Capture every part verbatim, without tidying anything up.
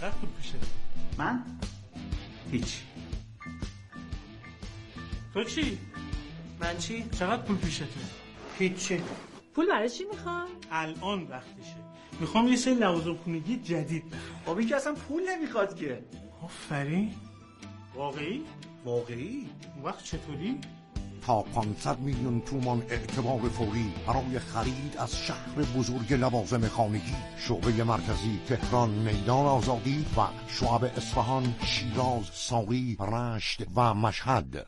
چقدر پول پیشته؟ من؟ هیچ. تو چی؟ من چی؟ چقدر پول پیشته؟ هیچی. پول برای چی میخوای؟ الان وقتشه. میخوام یه سری لوازم خونگی جدید بخرم. خب این که اصلا پول نمیخواد که. آفرین. واقعی؟ واقعی؟ اون وقت چطوری؟ تا پانصد میلیون تومان اعتبار فوری برای خرید از شهر بزرگ لوازم خانگی. شعبه مرکزی تهران، میدان آزادی و شعب اصفهان، شیراز، ساری، رشت و مشهد.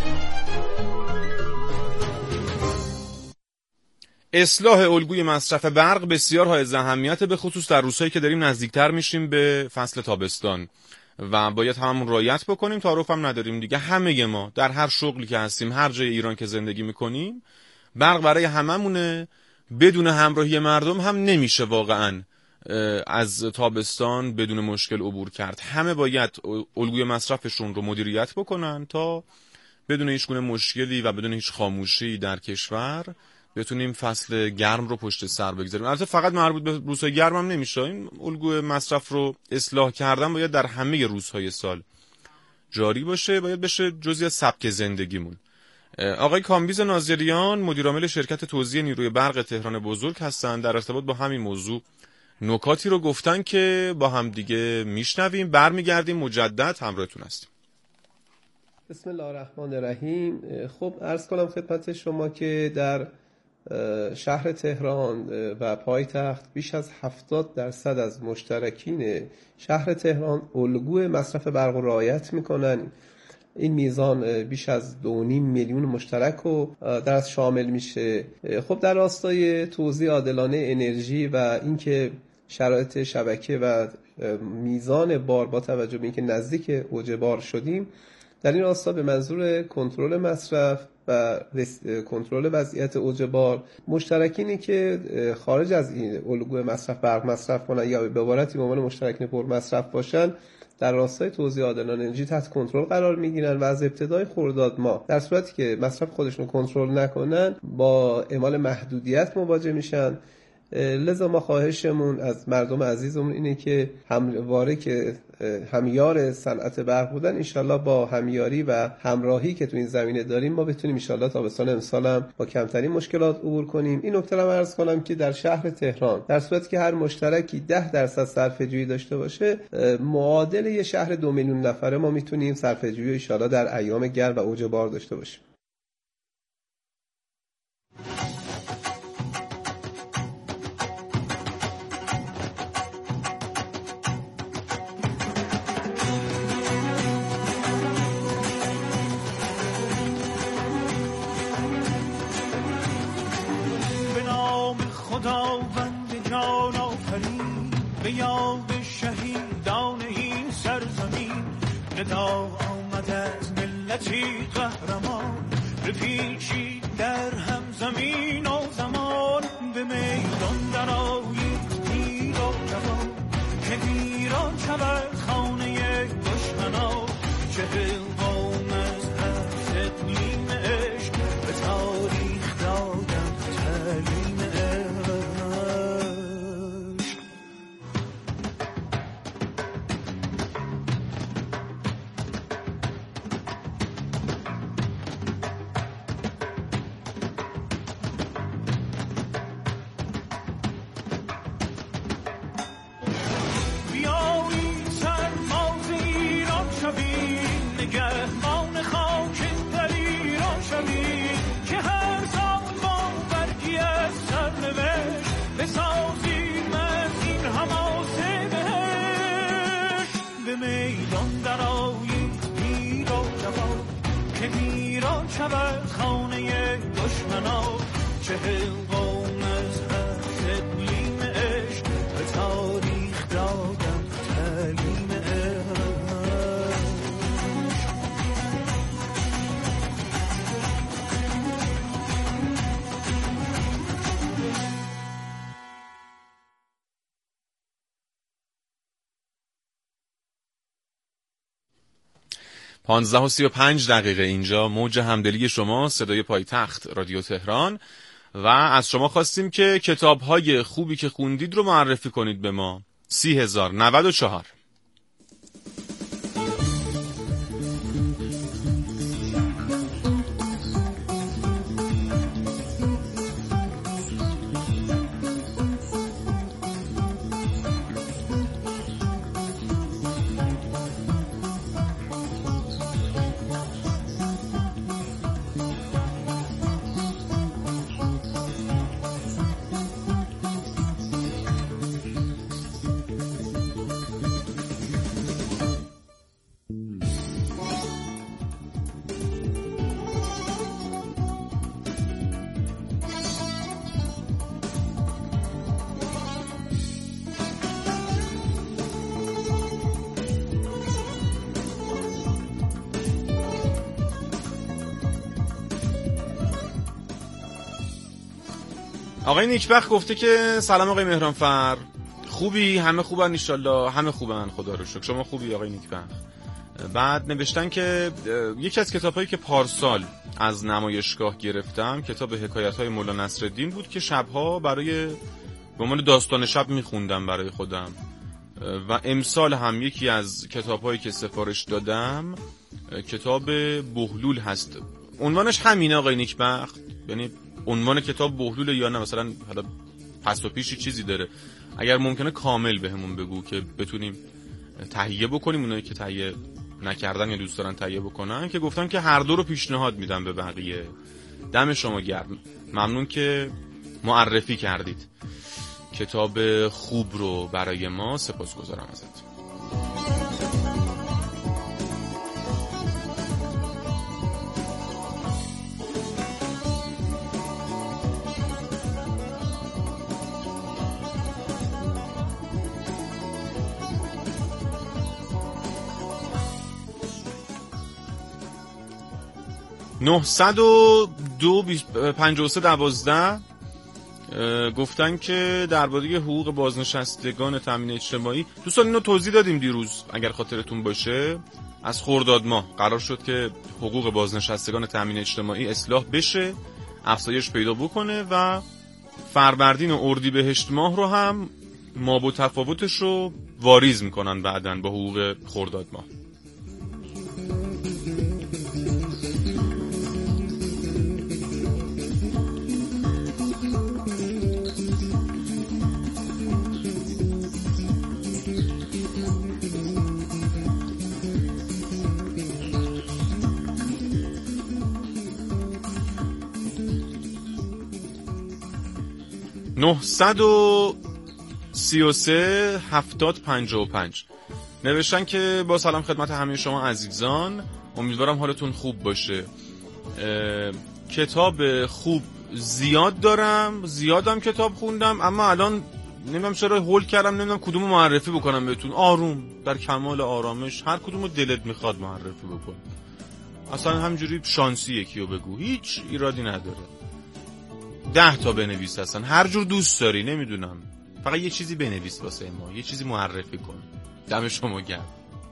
اصلاح الگوی مصرف برق بسیار حائز اهمیته، به خصوص در روزهایی که داریم نزدیکتر میشیم به فصل تابستان و باید هممون رعایت بکنیم. تعارف هم نداریم دیگه، همه ما در هر شغلی که هستیم، هر جای ایران که زندگی میکنیم، برق برای هممونه. بدون همراهی مردم هم نمیشه واقعا از تابستان بدون مشکل عبور کرد. همه باید الگوی مصرفشون رو مدیریت بکنن تا بدون هیچ گونه مشکلی و بدون هیچ خاموشی در کشور بتونیم فصل گرم رو پشت سر بگذاریم. البته فقط مربوط به روزهای گرم هم نمیشه. این الگوی مصرف رو اصلاح کردن باید در همه روزهای سال جاری باشه، باید بشه جزئی از سبک زندگیمون. آقای کامبیز ناظریان مدیر عامل شرکت توزیع نیروی برق تهران بزرگ هستن. در ارتباط با همین موضوع نکاتی رو گفتن که با هم دیگه میشنویم. برمیگردیم مجدد همراهتون هستیم. بسم الله الرحمن الرحیم. خب عرض کنم خدمت شما که در شهر تهران و پایتخت بیش از هفتاد درصد از مشترکین شهر تهران الگوی مصرف برق رو رعایت میکنن. این میزان بیش از دو و نیم میلیون مشترک رو در شامل میشه. خب در راستای توزیع عادلانه انرژی و اینکه شرایط شبکه و میزان بار با توجه به اینکه نزدیک اوج بار شدیم، در این راستا به منظور کنترل مصرف و کنترل وضعیت اوج بار، مشترکینی که خارج از این الگوی مصرف برق مصرف کنن یا به عبارتی به عنوان مشترکین پر مصرف باشن، در راستای توزیع عادلانه انرژی تحت کنترل قرار میگیرن و از ابتدای خرداد ماه در صورتی که مصرف خودشون رو کنترل نکنن با اعمال محدودیت مواجه میشن. لذا ما خواهشمون از مردم عزیزمون اینه که همواره که همیار صنعت برق بودن، انشالله با همیاری و همراهی که تو این زمینه داریم ما بتونیم انشالله تابستان امسال هم با کمترین مشکلات عبور کنیم. این نکته رو عرض کنم که در شهر تهران در صورتی که هر مشترکی ده درصد صرفه‌جویی داشته باشه، معادل یه شهر دو میلیون نفره ما میتونیم صرفه‌جویی انشالله در ایام گرم و اوج بار داشته باشیم. خداوند جان آفرین، به یاد شهیدان این سرزمین، ندا آمد از ملتی قهرمان، بپیچید در هم زمین و زمان، به میدان درآیید پیر و جوان، که ویران شود خانه دشمنان، چهل قوم از هر اقلیم عشق به تاریخ دادند تعلیم. شود خانه دشمنان، چهل قوم از هر اقلیم عشق به تاریخ دادند تعلیم عشق. پانزده و سی و پنج دقیقه اینجا موج همدلی شما، صدای پایتخت رادیو تهران، و از شما خواستیم که کتاب‌های خوبی که خوندید رو معرفی کنید به ما. سی هزار نود و چهار آقای نیکبخت گفته که سلام آقای مهرانفر، خوبی؟ همه خوبن انشالله؟ همه خوبن خدا رو شکر. شما خوبی آقای نیکبخت؟ بعد نوشتن که یکی از کتاب‌هایی که پارسال از نمایشگاه گرفتم کتاب حکایت‌های مولا نصرالدین بود که شب‌ها برای به عنوان داستان شب می‌خوندم برای خودم، و امسال هم یکی از کتاب‌هایی که سفارش دادم کتاب بهلول هست. عنوانش همینه آقای نیکبخت؟ یعنی عنوان کتاب بهلول یا نه مثلا حالا پس و پیشی چیزی داره؟ اگر ممکنه کامل بهمون بگو که بتونیم تهیه بکنیم. اونایی که تهیه نکردن یا دوست دارن تهیه بکنن که گفتم که هر دو رو پیشنهاد میدم به بقیه. دم شما گرم، ممنون که معرفی کردید کتاب خوب رو برای ما، سپاسگزارم ازت. نهصد و دو پنجاه و سه دوازده گفتن که درباره حقوق بازنشستگان تامین اجتماعی، دوستان اینو توضیح دادیم دیروز اگر خاطرتون باشه. از خرداد ماه قرار شد که حقوق بازنشستگان تامین اجتماعی اصلاح بشه، افزایش پیدا بکنه و فروردین و اردیبهشت ماه رو هم ما و تفاوتش رو واریز میکنن بعدن با حقوق خرداد ماه. نهصد و سی و سه هفتاد پنجاه و پنج نوشتن که با سلام خدمت همه شما عزیزان، امیدوارم حالتون خوب باشه. کتاب خوب زیاد دارم، زیادم کتاب خوندم، اما الان نمیدونم چرا هول کردم، نمیدونم کدومو معرفی بکنم بهتون. آروم در کمال آرامش هر کدومو دلت میخواد معرفی بکن، اصلا همجوری شانسی یکیو بگو، هیچ ایرادی نداره. ده تا بنویس، اصلا هر جور دوست داری، نمیدونم، فقط یه چیزی بنویس واسه ما، یه چیزی معرفی کن. دم شما گرم.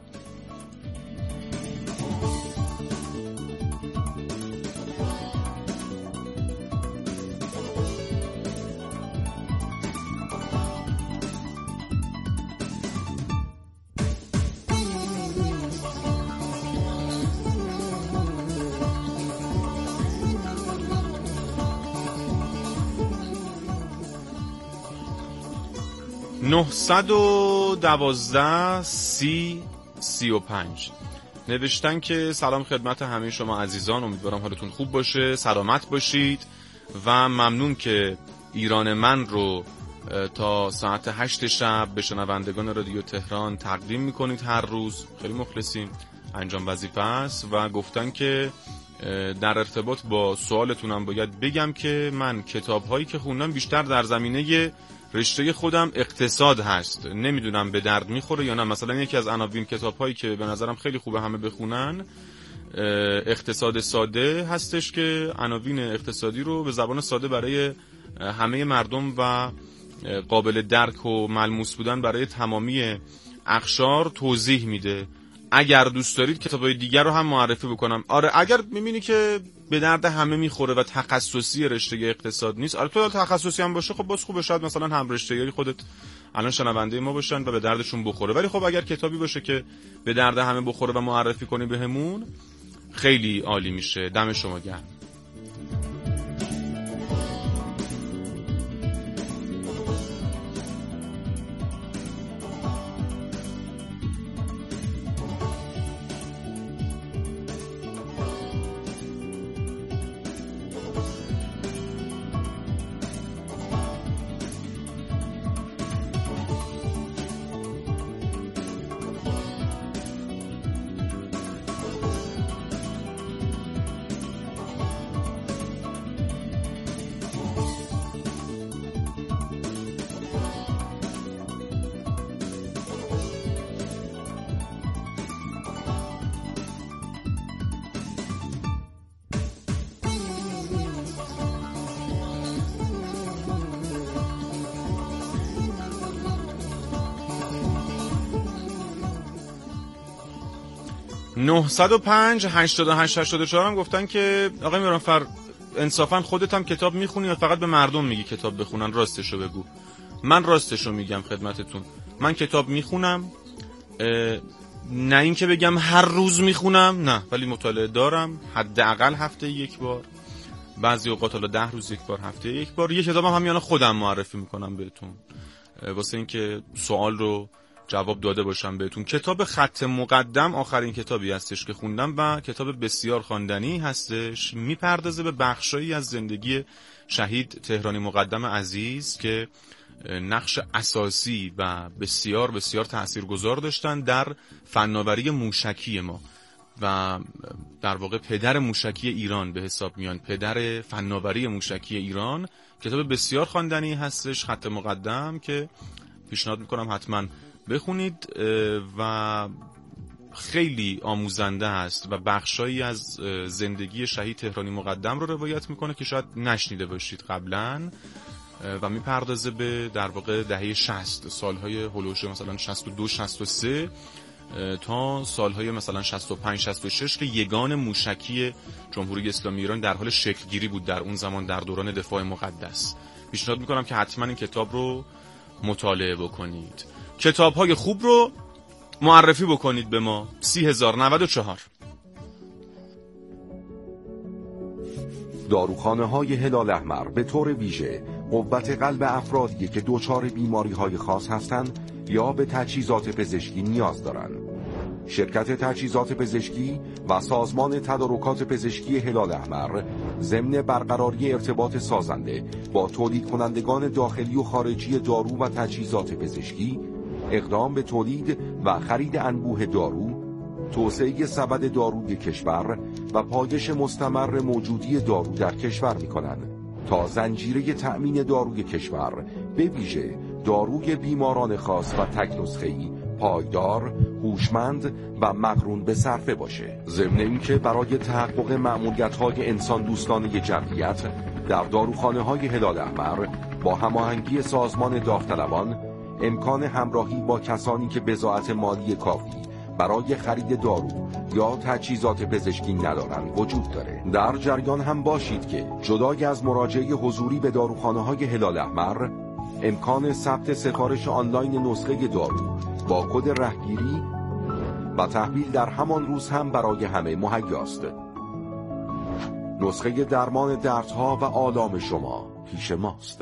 نهصد و دوازده سی سی و پنج نوشتن که سلام خدمت همه شما عزیزان، امیدوارم حالتون خوب باشه، سلامت باشید و ممنون که ایران من رو تا ساعت هشت شب به شنوندگان رادیو تهران تقدیم میکنید هر روز. خیلی مخلصیم، انجام وظیفه است. و گفتن که در ارتباط با سوالتونم باید بگم که من کتاب‌هایی که خوندم بیشتر در زمینه رشته خودم اقتصاد هست، نمیدونم به درد میخوره یا نه. مثلا یکی از عناوین کتاب‌هایی که به نظرم خیلی خوبه همه بخونن اقتصاد ساده هستش، که عناوین اقتصادی رو به زبان ساده برای همه مردم و قابل درک و ملموس بودن برای تمامی اقشار توضیح میده. اگر دوست دارید کتابای دیگر رو هم معرفی بکنم. آره اگر میبینی که به درد همه میخوره و تخصصی رشته اقتصاد نیست، آره تو تخصصی هم باشه خب باز خوبه، شاید مثلا هم رشته‌ای خودت الان شنونده ما باشن و به دردشون بخوره. ولی خب اگر کتابی باشه که به درد همه بخوره و معرفی کنی بهمون خیلی عالی میشه. دم شما گرم. نه صفر پنج هشت هشت هشت چهار هم گفتن که آقای میرانفر انصافا خودت هم کتاب میخونی یا فقط به مردم میگی کتاب بخونن؟ راستشو بگو. من راستشو میگم خدمتتون، من کتاب میخونم، نه این که بگم هر روز میخونم، نه، ولی مطالعه دارم، حداقل هفته یک بار، بعضی اوقات حالا ده روز یک بار، هفته یک بار. یه کتابم همیانا خودم معرفی میکنم بهتون واسه اینکه سوال رو جواب داده باشم بهتون. کتاب خط مقدم آخرین کتابی هستش که خوندم و کتاب بسیار خواندنی هستش. میپردازه به بخشایی از زندگی شهید تهرانی مقدم عزیز که نقش اساسی و بسیار بسیار تاثیرگذار داشتن در فناوری موشکی ما و در واقع پدر موشکی ایران به حساب میان، پدر فناوری موشکی ایران. کتاب بسیار خواندنی هستش، خط مقدم، که پیشنهاد میکنم حتما بخونید و خیلی آموزنده هست و بخشایی از زندگی شهید تهرانی مقدم رو روایت میکنه که شاید نشنیده باشید قبلا و میپردازه به در واقع دهه شصت، سالهای هولوش مثلا شصت و دو شصت و سه تا سالهای مثلا شصت و پنج شصت و شش که یگان موشکی جمهوری اسلامی ایران در حال شکل گیری بود در اون زمان در دوران دفاع مقدس. پیشنهاد میکنم که حتما این کتاب رو مطالعه بکنید. کتاب‌های خوب رو معرفی بکنید به ما. سی هزار و نود و چهار. داروخانه‌های هلال احمر به طور ویژه قوت قلب افرادی که دچار بیماری‌های خاص هستند یا به تجهیزات پزشکی نیاز دارند. شرکت تجهیزات پزشکی و سازمان تدارکات پزشکی هلال احمر ضمن برقراری ارتباط سازنده با تولید کنندگان داخلی و خارجی دارو و تجهیزات پزشکی اقدام به تولید و خرید انبوه دارو، توسعه سبد داروی کشور و پایش مستمر موجودی دارو در کشور می‌کنند تا زنجیره تأمین داروی کشور به ویژه داروی بیماران خاص و تک نسخه‌ای پایدار، هوشمند و مقرون به صرفه باشه. ضمن اینکه برای تحقق مأموریت‌های انسان دوستانه جمعیت در داروخانه‌های هلال احمر با هماهنگی سازمان داوطلبان امکان همراهی با کسانی که بضاعت مالی کافی برای خرید دارو یا تجهیزات پزشکی ندارند وجود داره. در جریان هم باشید که جدای از مراجعه حضوری به داروخانه‌های هلال احمر، امکان ثبت سفارش آنلاین نسخه دارو با کد رهگیری و تحویل در همان روز هم برای همه مهیاست. نسخه درمان دردها و آلام شما پیش ماست.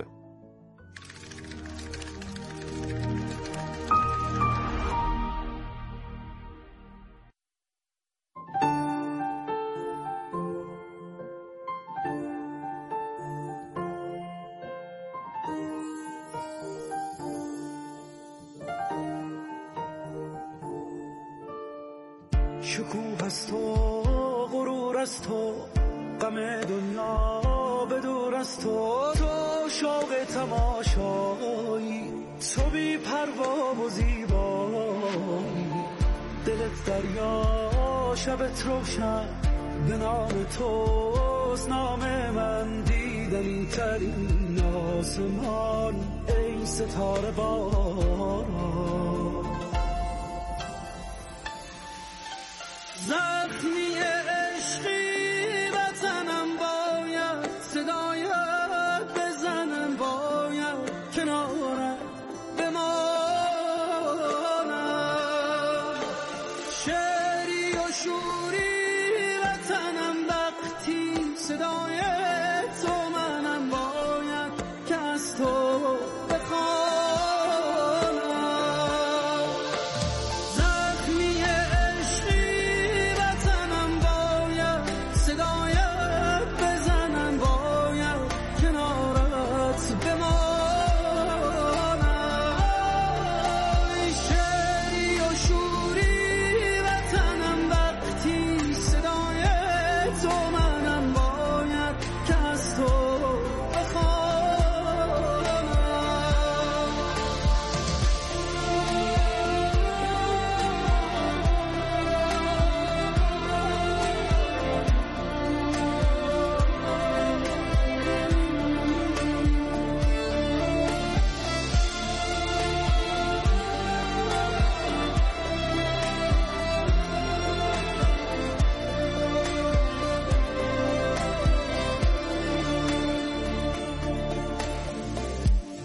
شکوه از تو، غرور از تو، غم دنیا به دور از تو، تو شوق تماشایی، تو بی پروا و زیبایی، دلت دریا شبت روشن، به نام توست نام من، دیدنی ترین آسمان، ای ستاره باران. زخمی عشقی وطنم باید، صدایت بزنم باید، کنارت بمانم، شعری و شوری وطنم وقتی، صدای تو منم باید که از تو بخوانم.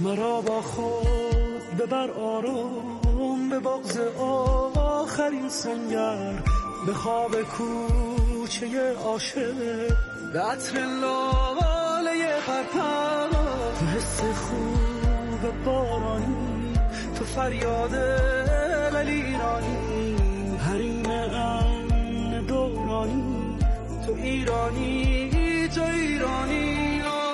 مرا با خود ببر آرام به بغض آخرین سنگر، به خواب کوچه عاشق، به عطر لاله پرپر، تو حس خوب بارانی، تو فریاد ایرانی، حریم امن دورانی، تو ایرانی، تو ایرانی.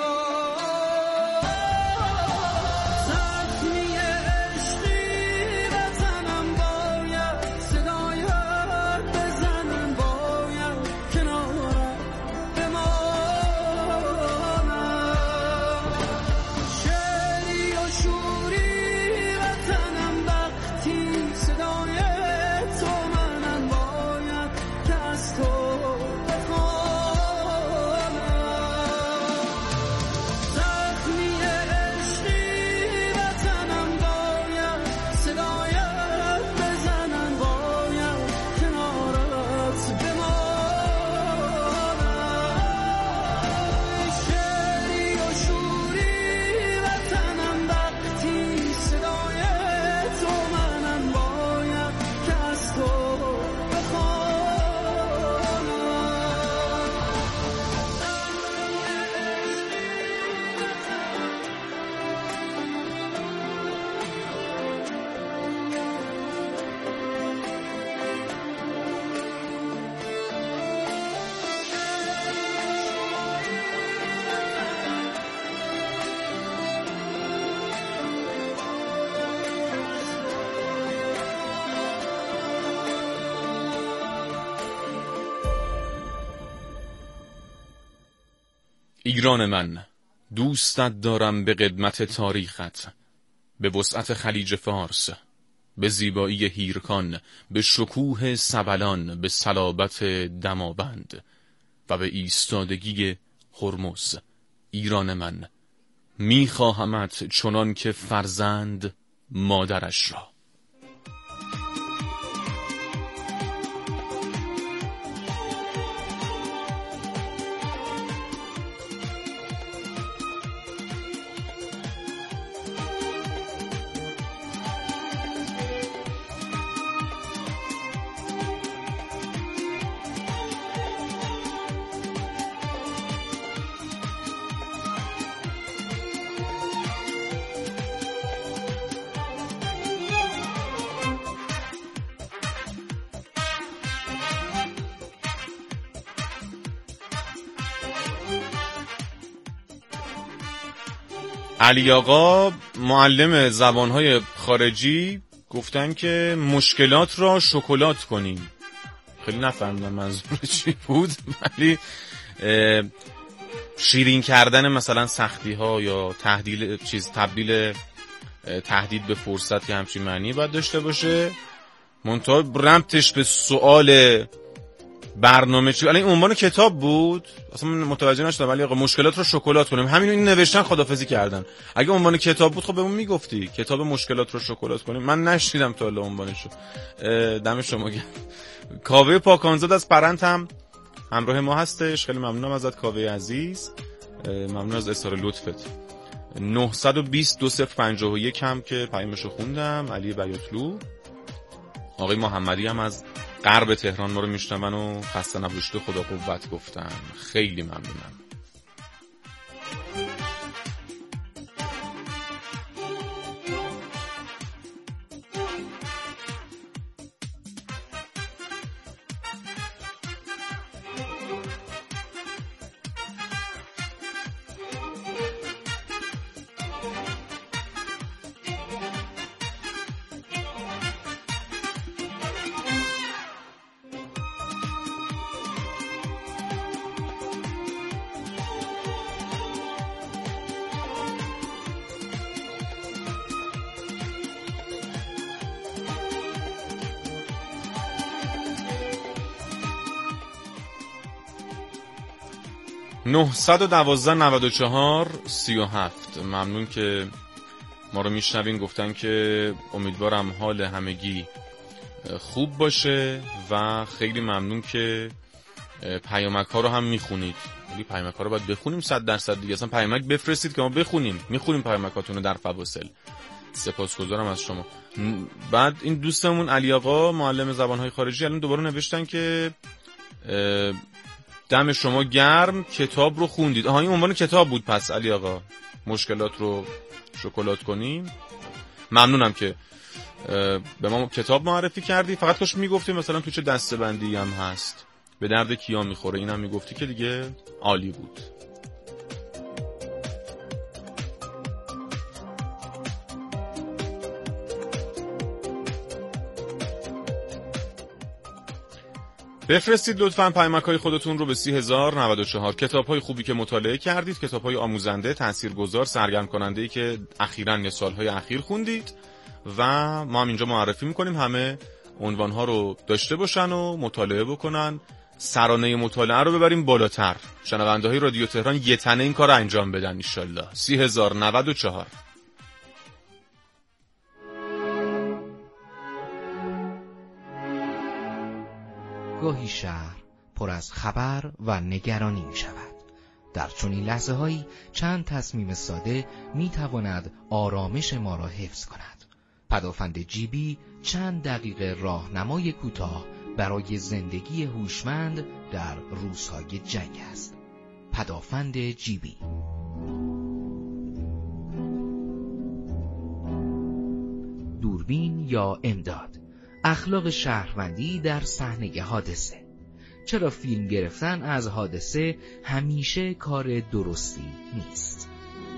ایران من، دوستت دارم به قدمت تاریخت، به وسعت خلیج فارس، به زیبایی هیرکان، به شکوه سبلان، به صلابت دماوند و به ایستادگی هرمز. ایران من، میخواهمت چنان که فرزند مادرش را. علی آقا معلم زبانهای خارجی گفتن که مشکلات را شکلات کنیم. خیلی نفهمیدم منظور چی بود، ولی شیرین کردن مثلا سختی ها یا تهدیل چیز تبدیل تهدید به فرصت که همچین معنی باید داشته باشه. منتها ربطش به سوال برنامه چی؟ الان این عنوان کتاب بود، اصلا من متوجه نشدم. ولی آقا مشکلات رو شکلات کنیم، همین این نوشتن خدافظی کردن. اگه عنوان کتاب بود خب بهمون میگفتی کتاب مشکلات رو شکلات کنیم. من نشیدم تا الان عنوانشو. دم شما گرم. کاوه پاکانزاد از پرنت هم همراه ما هستش. خیلی ممنونم ازت کاوه عزیز، ممنون از اظهار لطفت. نه دو دو صفر پنج یک هم که پیامشو خوندم. علی بیاتلو، آقای محمدی هم از غرب تهران ما رو میشنون و خسته نباشید خدا قوت گفتن. خیلی ممنونم. نه یک دو نود و چهار سی و هفت. ممنون که ما رو میشنوین. گفتن که امیدوارم حال همگی خوب باشه و خیلی ممنون که پیامک ها رو هم میخونید. ولی پیامک‌ها رو باید بخونیم صد درصد دیگه. اصلا پیامک بفرستید که ما بخونیم. میخونیم پیامکاتون رو در فواصل. سپاسگزارم از شما. بعد این دوستمون علی آقا معلم زبان‌های خارجی الان دوباره نوشتن که دم شما گرم، کتاب رو خوندید. آها این عنوان کتاب بود پس علی آقا. مشکلات رو شکلات کنیم. ممنونم که به ما کتاب معرفی کردی. فقط کاش میگفتی مثلا تو چه دسته‌بندی هم هست، به درد کیا میخوره، اینم میگفتی که دیگه عالی بود. بفرستید لطفاً پیامک‌های خودتون رو به سی هزار و نود و چهار. کتاب‌های خوبی که مطالعه کردید، کتاب‌های آموزنده، تاثیرگذار، سرگرم کننده‌ای که اخیراً یا سال‌های اخیر خوندید و ما هم اینجا معرفی می‌کنیم همه عنوان‌ها رو داشته باشن و مطالعه بکنن. سرانه مطالعه رو ببریم بالاتر. شنونده‌های رادیو تهران یه تنه این کارو انجام بدن ان شاءالله. سی هزار و نود و چهار. گاهی شهر پر از خبر و نگرانی می شود. در چنین لحظه هایی چند تصمیم ساده می تواند آرامش ما را حفظ کند. پدافند جیبی چند دقیقه راهنمای کوتاه برای زندگی هوشمند در روزهای جنگ است. پدافند جیبی. دوربین یا امداد. اخلاق شهروندی در صحنه حادثه. چرا فیلم گرفتن از حادثه همیشه کار درستی نیست؟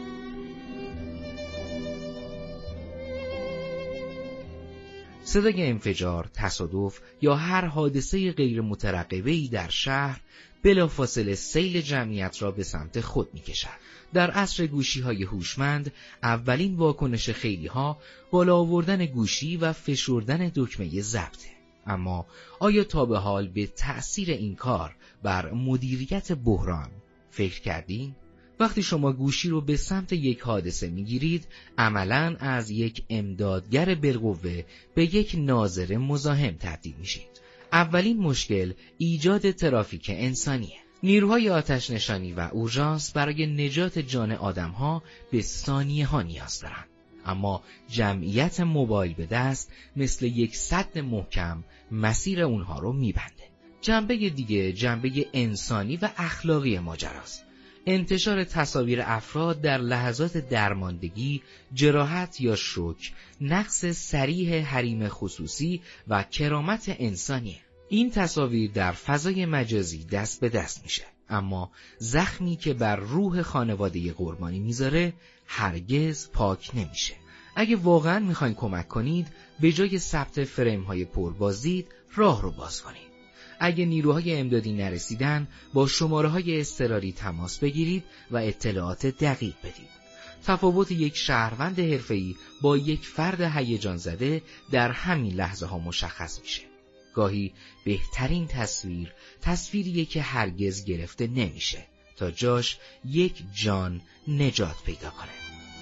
صدای انفجار، تصادف یا هر حادثه غیر مترقبه‌ای در شهر بلافاصله سیل جمعیت را به سمت خود می‌کشد. در عصر گوشی‌های هوشمند، اولین واکنش خیلی‌ها بالا آوردن گوشی و فشردن دکمه ضبطه. اما آیا تا به حال به تأثیر این کار بر مدیریت بحران فکر کردین؟ وقتی شما گوشی رو به سمت یک حادثه میگیرید، عملاً از یک امدادگر بالقوه به یک ناظر مزاحم تبدیل میشید. اولین مشکل ایجاد ترافیک انسانیه. نیروهای آتش نشانی و اورژانس برای نجات جان آدم‌ها به ثانیه‌ها نیاز دارند. اما جمعیت موبایل به دست مثل یک سد محکم مسیر اونها رو میبنده. جنبه دیگه جنبه انسانی و اخلاقی ماجراست. انتشار تصاویر افراد در لحظات درماندگی، جراحت یا شوک، نقص صریح حریم خصوصی و کرامت انسانیه. این تصاویر در فضای مجازی دست به دست میشه، اما زخمی که بر روح خانواده قربانی میذاره هرگز پاک نمیشه. اگه واقعا میخواین کمک کنید، به جای ثبت فریم های پربازدید راه رو باز کنید. اگه نیروهای امدادی نرسیدن، با شماره های اضطراری تماس بگیرید و اطلاعات دقیق بدید. تفاوت یک شهروند حرفه‌ای با یک فرد هیجان زده در همین لحظه ها مشخص میشه. گاهی بهترین تصویر تصویریه که هرگز گرفته نمیشه تا جاش یک جان نجات پیدا کنه.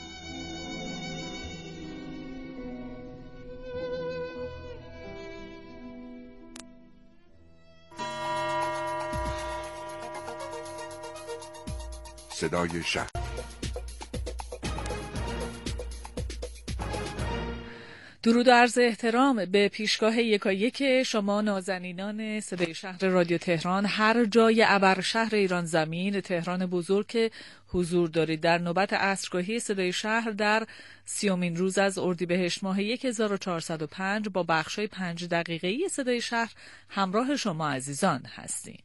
صدای شهر. درود و عرض احترام به پیشگاه یکایک شما نازنینان صدای شهر رادیو تهران، هر جای ابر شهر ایران زمین، تهران بزرگ که حضور دارید. در نوبت عصرگاهی صدای شهر در سیومین روز از اردیبهشت ماه هزار و چهارصد و پنج با بخشای پنج دقیقه‌ای صدای شهر همراه شما عزیزان هستیم.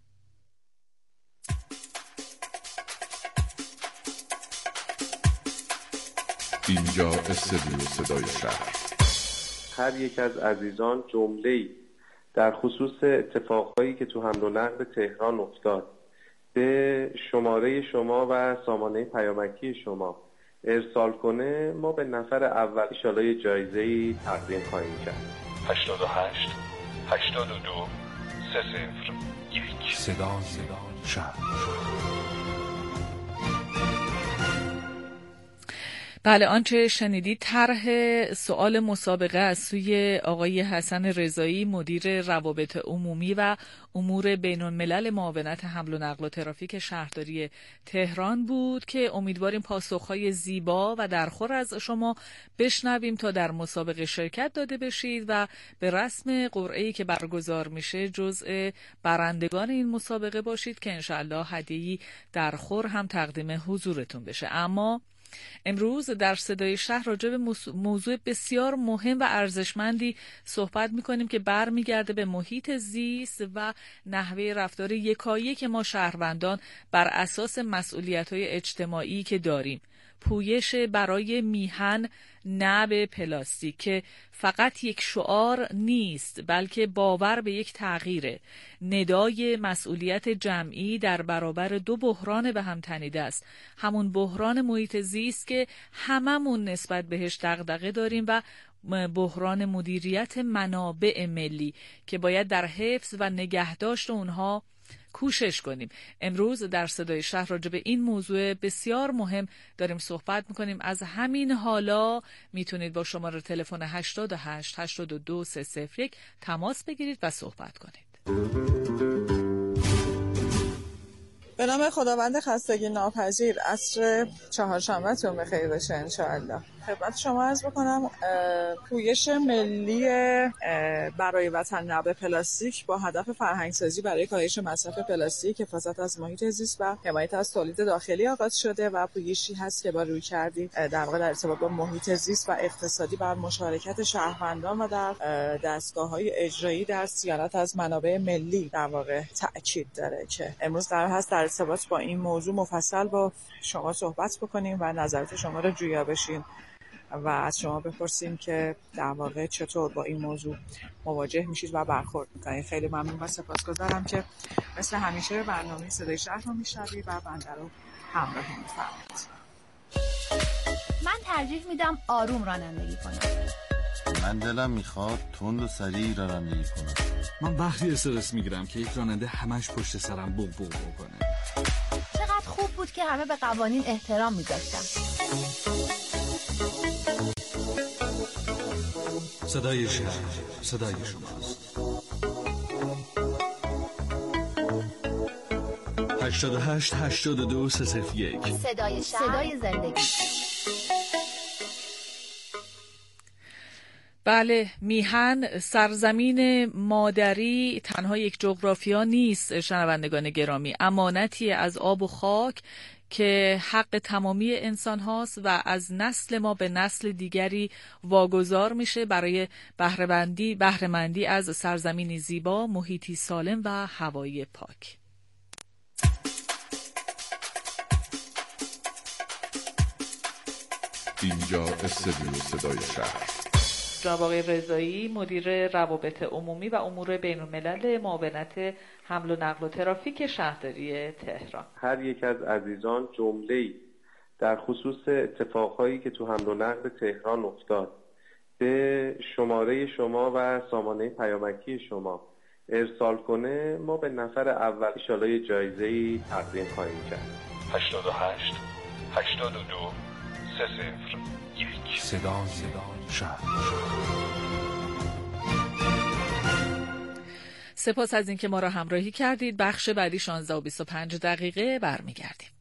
اینجا استودیو صدای شهر. هر یک از عزیزان جمله‌ای در خصوص اتفاقهایی که تو حمل و نقل تهران افتاد به شماره شما و سامانه پیامکی شما ارسال کنه، ما به نفر اول انشالله یه جایزه‌ای تقدیم خواهیم کرد. هشتاد و هشت هشتاد و دو سه صفر یک. صدای شهر. بله، آنچه شنیدید طرح سوال مسابقه از سوی آقای حسن رضایی، مدیر روابط عمومی و امور بین الملل معاونت حمل و نقل و ترافیک شهرداری تهران بود که امیدواریم پاسخهای زیبا و درخور از شما بشنویم تا در مسابقه شرکت داده بشید و به رسم قرعه‌ای که برگزار میشه جزء برندگان این مسابقه باشید که انشالله هدیه‌ای درخور هم تقدیم حضورتون بشه. اما امروز در صدای شهر راجع به موضوع بسیار مهم و ارزشمندی صحبت می‌کنیم که برمیگرده به محیط زیست و نحوه رفتار یکایک ما شهروندان بر اساس مسئولیت‌های اجتماعی که داریم. پویش برای میهن نه به پلاستیک که فقط یک شعار نیست بلکه باور به یک تغییره. ندای مسئولیت جمعی در برابر دو بحران به هم تنیده است. همون بحران محیط زیست که هممون نسبت بهش دغدغه داریم و بحران مدیریت منابع ملی که باید در حفظ و نگهداشت اونها کوشش کنیم. امروز در صدای شهر راجع به این موضوع بسیار مهم داریم صحبت میکنیم. از همین حالا میتونید با شماره تلفن هشتاد و هشت هشتاد و دو سه صفر یک تماس بگیرید و صحبت کنید. به نام خداوند خستگی ناپذیر، عصر چهارشنبه‌تون بخیر باشه انشاءالله. خدمت شما عرض بکنم پویش ملی برای وطن نه به پلاستیک با هدف فرهنگسازی برای کاهش مصرف پلاستیک، حفاظت از محیط زیست و حمایت از تولید داخلی آغاز شده و پویشی هست که با روی کردی در واقع در ارتباط با محیط زیست و اقتصادی بر مشارکت شهروندان و در دستگاه‌های اجرایی در صیانت از منابع ملی در واقع تأکید داره که امروز قرار هست در ارتباط با این موضوع مفصل با شما صحبت بکنیم و نظرات شما رو جویا بشیم و از شما بپرسیم که در واقع چطور با این موضوع مواجه میشید و برخورد میکنید. خیلی ممنون و سپاسگزارم که مثل همیشه برنامه صدای شهر رو میشنوید و بنده رو همراه میفرمایید. من ترجیح میدم آروم رانندگی کنم. من دلم میخواد تند و سریع رانندگی کنم. من وقتی استرس میگیرم که یک راننده همش پشت سرم بوق بوق کنه. چقدر خوب بود که همه به قوانین احترام میذاشتن. صدای شهر، صدای شماست. هشتاد و هشت هشتاد و دو سه صفر یک صدای شهر، صدای زندگی. بله، میهن سرزمین مادری تنها یک جغرافیا نیست شنوندگان گرامی، امانتی از آب و خاک که حق تمامی انسان هاست و از نسل ما به نسل دیگری واگذار میشه برای بهره‌مندی بهره‌مندی از سرزمینی زیبا، محیطی سالم و هوایی پاک. اینجا استودیو صدای شهر. جناب آقای رضایی، مدیر روابط عمومی و امور بین الملل معاونت حمل و نقل و ترافیک شهرداری تهران. هر یک از عزیزان جمله‌ای در خصوص اتفاقهایی که تو حمل و نقل تهران افتاد به شماره شما و سامانه پیامکی شما ارسال کنه، ما به نفر اول ان شاءالله جایزه‌ای تقدیم خواهیم کرد. هشتاد و هشت هشتاد و دو سه صفر یک صدای شهر. سپاس از اینکه ما را همراهی کردید. بخش بعدی شانزده و بیست و پنج دقیقه برمیگردیم.